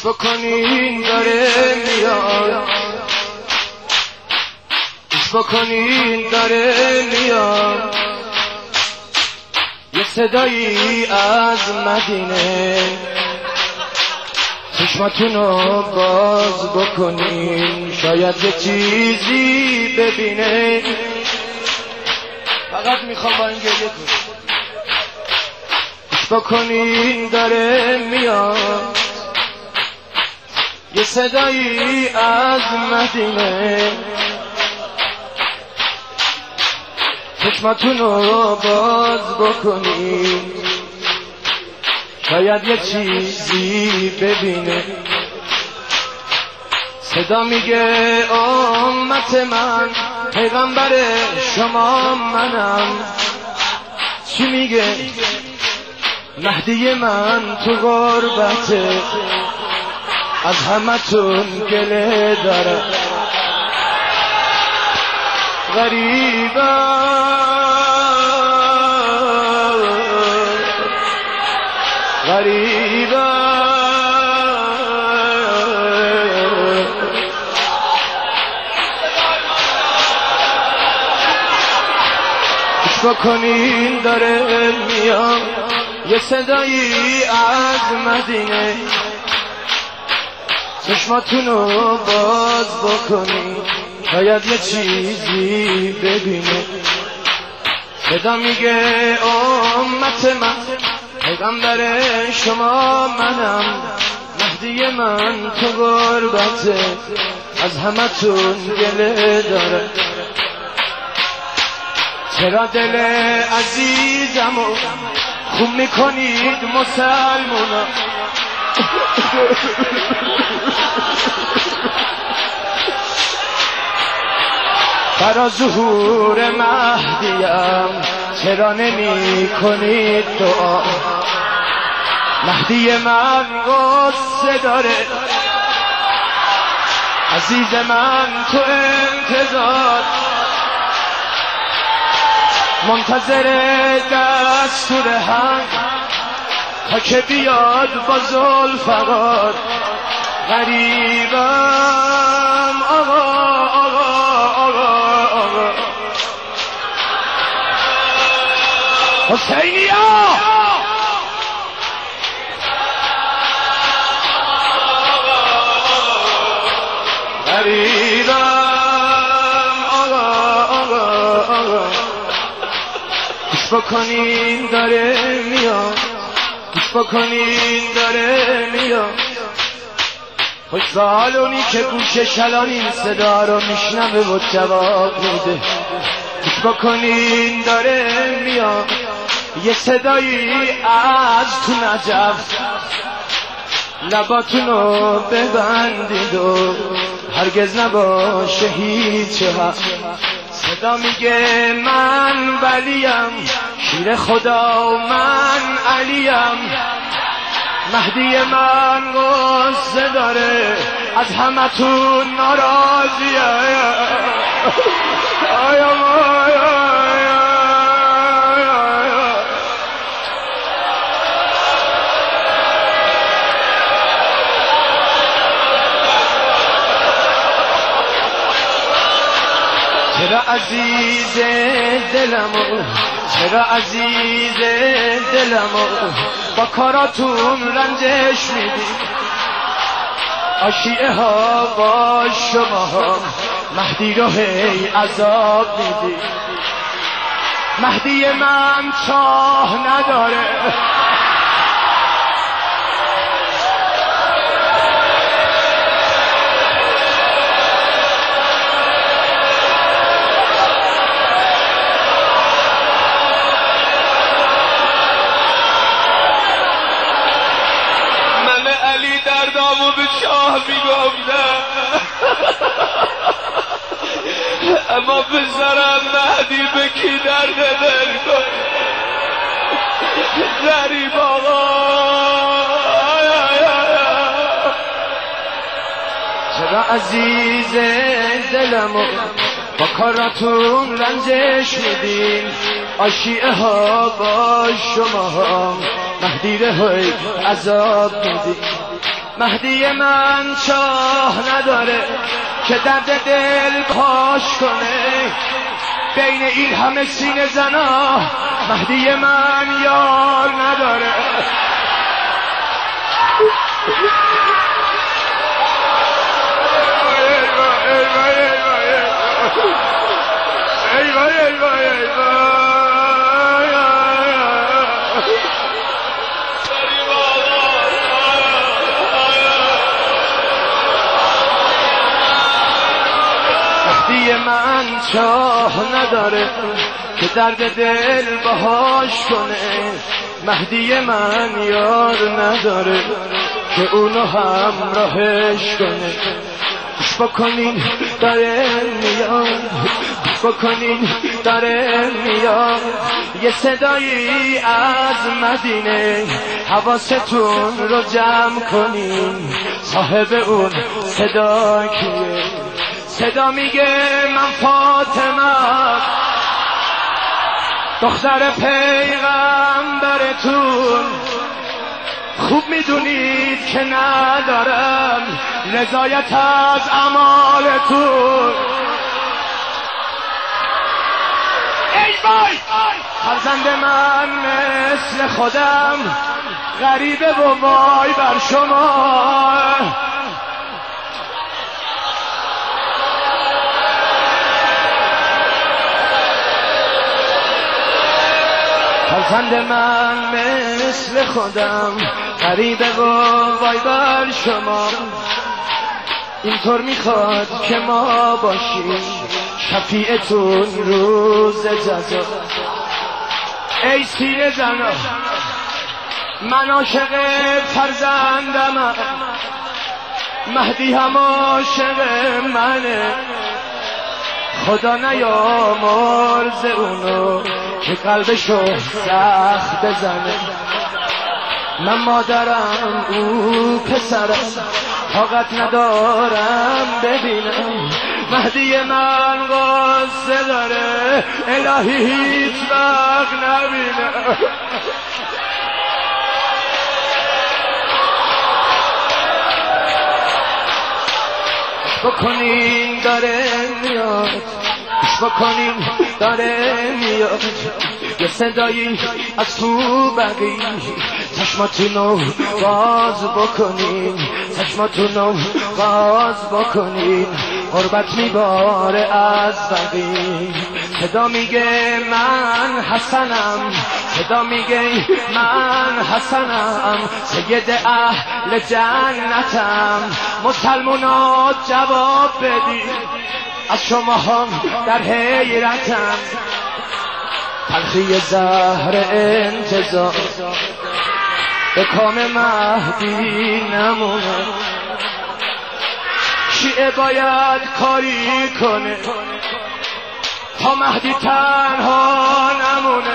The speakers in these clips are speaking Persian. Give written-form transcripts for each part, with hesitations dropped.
بکنین داره میاد، گوش بکنین داره میاد، یه صدایی از مدینه، چشماتونو باز بکنین شاید یه چیزی ببینه. فقط میخوام با این گریه کنم. گوش بکنین داره میاد، یه صدایی از مدینه، چشماتونو باز بکنین شاید یه چیزی ببینه. صدا میگه امت من، پیغمبر شما منم. چی میگه؟ مهدی من تو غربته، از همتون گله داره، غریبه گوش بکنین داره میاد، یه صدایی از مدینه، چشماتونو باز بکنین شاید یه چیزی ببینه. صدا میگه امت من، پیغمبر شما منم. مهدی من تو غربته، از همتون گله داره. چرا دل عزیزمو خون میکنید مسلمونا؟ برا ظهور مهدیم چرا نمی کنید دعا؟ مهدی من غصه داره، عزیز من تو انتظار، منتظر دستور هم تا که بیاد با ذوالفقار. غریبم آقا حسینیا، غریبم آقا گوش بکنین داره میاد، گوش بکنین داره میاد. خوش سالونی که گوش شلان این صدا رو میشنوه و جواب میده. گوش بکنین داره میاد، یه صدایی از تو نجف، لباتونو ببندید و هرگز نباشه هیچ حق. صدا میگه من ولیم، شیر خدا و من علیم. مهدی من غصه داره، از همتون ناراضیه. چرا عزیز دلمو، چرا عزیز دلمو با کاراتون رنجش میدی؟ آشیعه ها با شما ها مهدی رو هی عذاب میدی. مهدی من چاه نداره، دردامو به شاه میگفتم، اما پسرم مهدی به کی درد دل کن؟ غریب آقا، چرا عزیز دلمو با کاراتون رنجش میدین؟ آشیعه ها با شما ها مهدی رو عذاب میدین. مهدی من چاه نداره که درد دل پاش کنه، بین این همه سینه زنا مهدی من یار نداره. مهدی من چاه نداره که درد دل باهاش کنه، مهدی من یار نداره که اونو همراهش کنه. گوش بکنین داره میاد، گوش بکنین داره میاد، یه صدایی از مدینه، حواستون رو جمع کنین صاحب اون صدا کیه؟ صدا میگه من فاطمه دختر پیغمبرتون، خوب میدونید که ندارم رضایت از اعمالتون. ای وای فرزند من مثل خودم غریبه و وای بر شما، فرزند من مثل خودم غریبه و وای بر شما. اینطور میخواد که ما باشیم شفیعتون روز جزا. ای سینه زنا من عاشق فرزندم، مهدی هم عاشق منه، خدا نیامرز اونو که قلبشو سخت بزنه. من مادرم او پسرم، طاقت ندارم ببینم مهدی من قصه داره، الهی هیچ وقت نبینم. بکنین داره میاد، بکنین داره میاد، یه صدایی از تو بقی، چشماتونو باز بکنین، چشماتونو باز بکنین، غربت میباره از بقی. صدا میگه من حسنم، صدا میگه من حسنم، سید اهل جنتم، مسلمونا جواب بدید از شما هم در حیرتم. تلخی زهر انتظار به کام مهدی نمونه، شیعه باید کاری کنه تا مهدی تنها نمونه.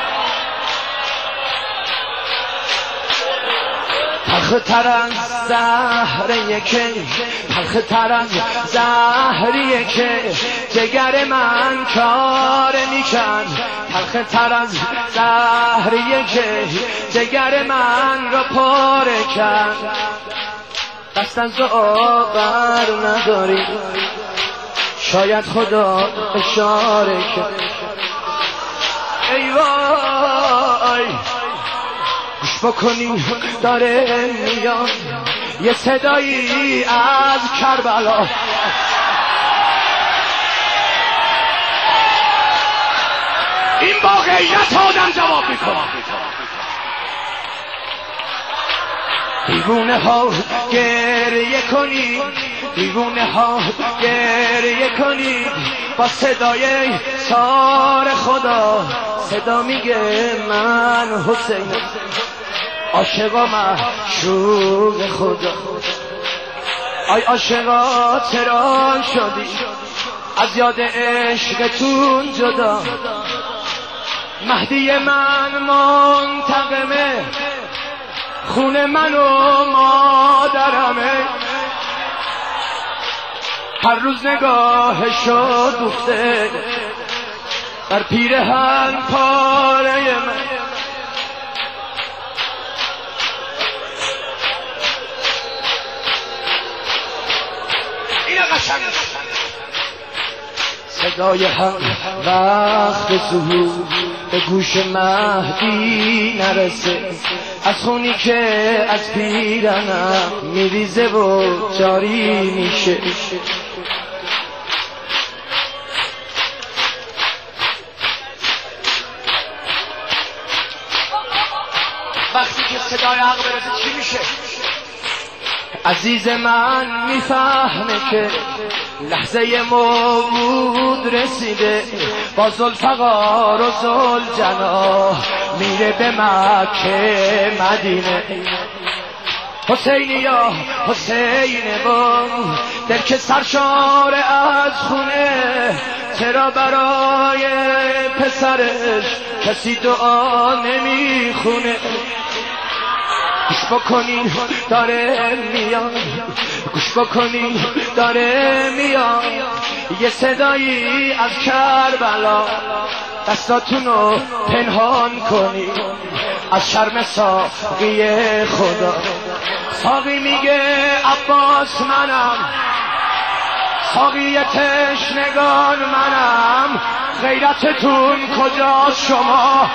تلخ تر از زهریه که، تلخ تر از زهریه که جگر من کار میکن، تلخ تر از زهریه که جگر من را پاره کن. دست از آور نداری شاید خدا اشاره کرد. ای وای گوش بکنین داره میاد، یه صدایی از کربلا، این با غیرت آدم جواب میکنه. دیوونه ها گریه کنید، دیوونه ها گریه کنید با صدای سار خدا. صدا میگه من حسین عاشقا معشوق خدا. آی عاشقا چرا شدی از یاد عشقتون جدا؟ مهدی من منتقمه، خون من و مادرمه، هر روز نگاهشو دوخته بر پیرهن پاره من. صدای حق وقت ظهور به گوش مهدی نرسه، از خونی که از پیرنم میریزه و جاری میشه. وقتی که صدای حق برسه چی میشه؟ عزیز من میفهمه که لحظه موعود رسیده، با ذوالفقار و ذوالجلال میره به مکه مدینه. حسینی یا حسینه با دل که سرشار از خونه، چرا برای پسرش کسی دعا نمیخونه؟ گوش بکنین داره میاد، گوش بکنین داره میاد، یه صدایی از کربلا، دستاتونو پنهان کنین از شرم ساقی خدا. ساقی میگه عباس منم، ساقی تشنگان منم، غیرتتون کجاست شما؟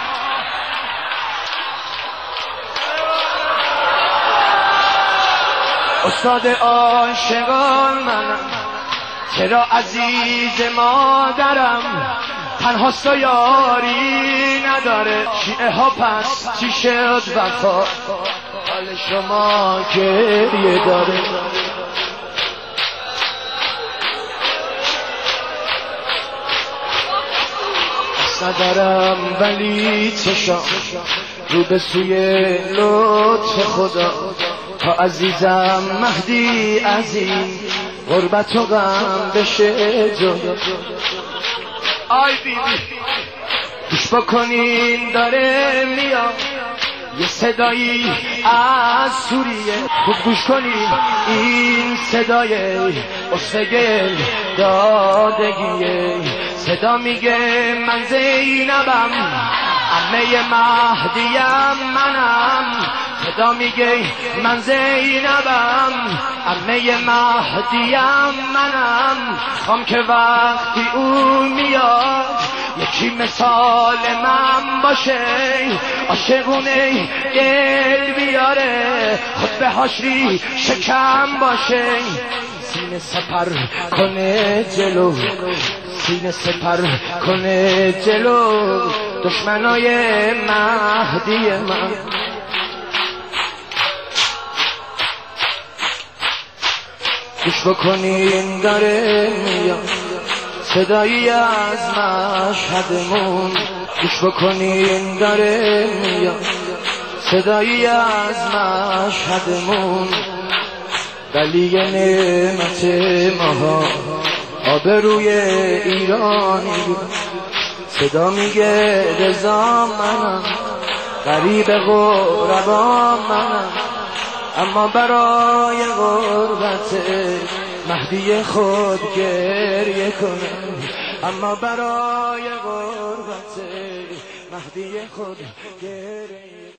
استاد عاشقان منم، چرا عزیز مادرم تنهاست و یاری نداره؟ شیعه ها پس چی شد وفا؟ حال شما گریه داره. ندارم ولی چشام رو به سوی لطف خدا، تا عزیزم مهدی عزیز غربت و غم بشه جدا. آی بیبی گوش بکنین داره میاد، یه صدایی از سوریه، خوب گوش کنین این صدای استگل دادگیه. صدا میگه من زینبم، عمه مهدیم منم. صدا میگه من زینبم، عمه مهدیم منم. خوام که وقتی اون میاد یکی مثال من باشه، عاشقونه دل بیاره، خود به حاشری شکم باشه. سینه سپر کنه جلو، سینه سپر کنه جلو دشمنای مهدی من. گوش بکنین داره میاد صدایی از مشهدمون، گوش بکنین داره میاد صدایی از مشهدمون. ولی نعمت ماها آبروی ایرانی، صدا میگه رضا منم، غریب غربا منم، اما برای غربت مهدی خود گریه کنم، اما برای غربت مهدی خود گریه